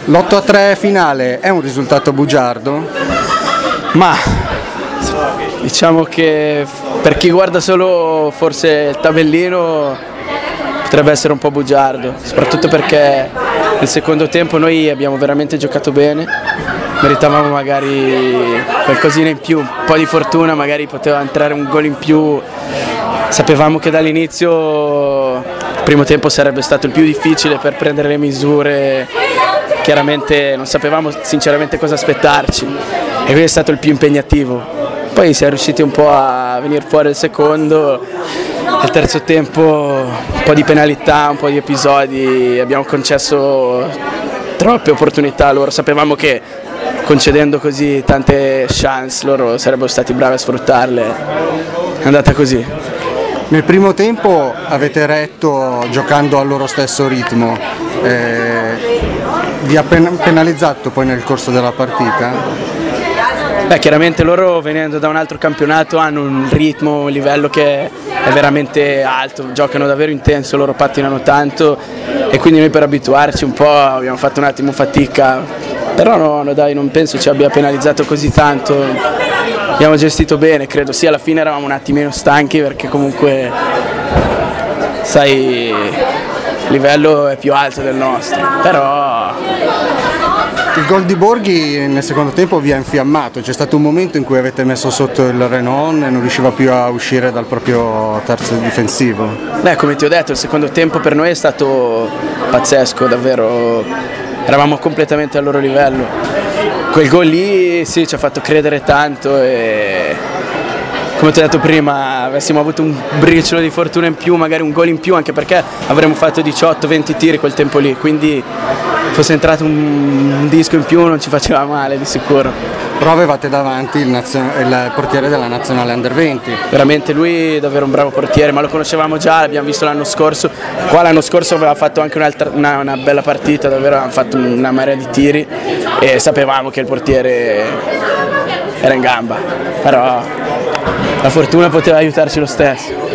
L'8-3 finale è un risultato bugiardo? Ma diciamo che per chi guarda solo forse il tabellino potrebbe essere un po' bugiardo, soprattutto perché nel secondo tempo noi abbiamo veramente giocato bene, meritavamo magari qualcosina in più, un po' di fortuna, magari poteva entrare un gol in più. Sapevamo che dall'inizio il primo tempo sarebbe stato il più difficile per prendere le misure, chiaramente non sapevamo sinceramente cosa aspettarci e quindi è stato il più impegnativo. Poi siamo riusciti un po' a venire fuori il secondo, al terzo tempo un po' di penalità, un po' di episodi, abbiamo concesso troppe opportunità a loro, sapevamo che concedendo così tante chance loro sarebbero stati bravi a sfruttarle, è andata così. Nel primo tempo avete retto giocando al loro stesso ritmo, vi ha penalizzato poi nel corso della partita? Chiaramente loro venendo da un altro campionato hanno un ritmo, un livello che è veramente alto, giocano davvero intenso, loro pattinano tanto e quindi noi per abituarci un po' abbiamo fatto un attimo fatica, però no dai, non penso ci abbia penalizzato così tanto, abbiamo gestito bene, credo, sì alla fine eravamo un attimino stanchi perché comunque sai il livello è più alto del nostro, però... Il gol di Borghi nel secondo tempo vi ha infiammato, c'è stato un momento in cui avete messo sotto il Renon e non riusciva più a uscire dal proprio terzo difensivo. Come ti ho detto, il secondo tempo per noi è stato pazzesco, davvero, eravamo completamente al loro livello. Quel gol lì sì, ci ha fatto credere tanto e come ti ho detto prima avessimo avuto un briciolo di fortuna in più, magari un gol in più, anche perché avremmo fatto 18-20 tiri quel tempo lì, quindi fosse entrato un disco in più non ci faceva male di sicuro. Però avevate davanti il portiere della nazionale Under 20. Veramente lui è davvero un bravo portiere, ma lo conoscevamo già, l'abbiamo visto l'anno scorso, qua l'anno scorso aveva fatto anche una bella partita, davvero avevamo fatto una marea di tiri e sapevamo che il portiere era in gamba, però la fortuna poteva aiutarci lo stesso.